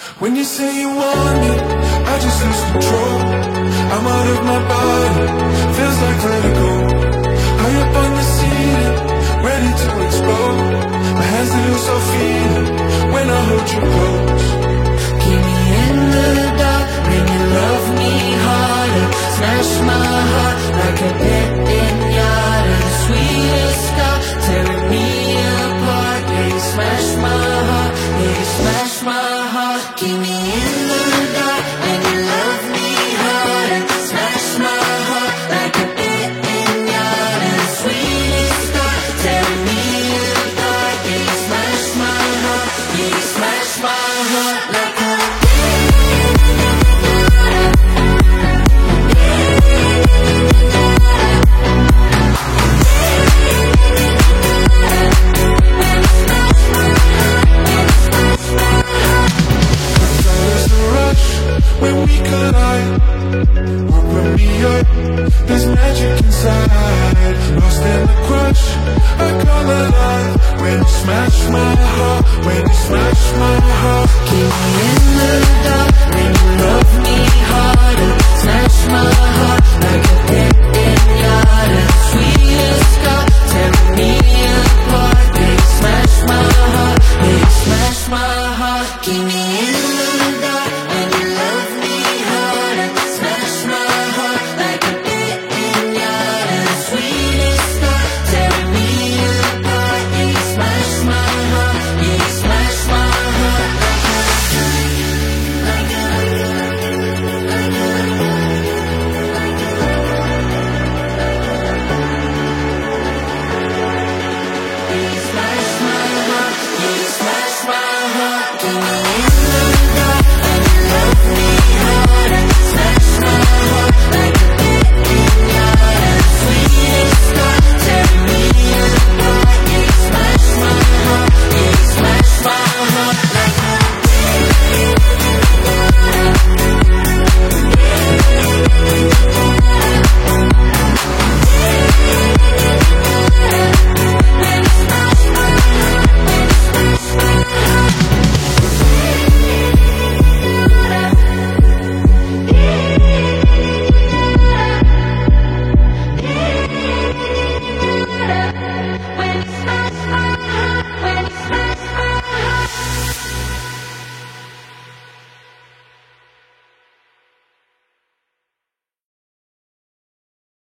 When you say you want me, I just lose control. I'm out of my body, feels like vertigo. High up on the ceiling, ready to explode. My hands that lose all feeling when I hold you close. Keep me in the dark, make you love me harder. Smash my heart like a pet pinata. The sweetest scar, tearing me apart. Yeah, you smash my heart, yeah, you smash my heart. Keep me in the dark, make you love me harder. Smash my heart like a pet pinata. The sweetest scar, tearing me apart. Yeah, you smash my heart, yeah, you smash my heart like a when we collide, open me up, there's magic inside. Lost in the crush, I come alive. When you smash my heart, when you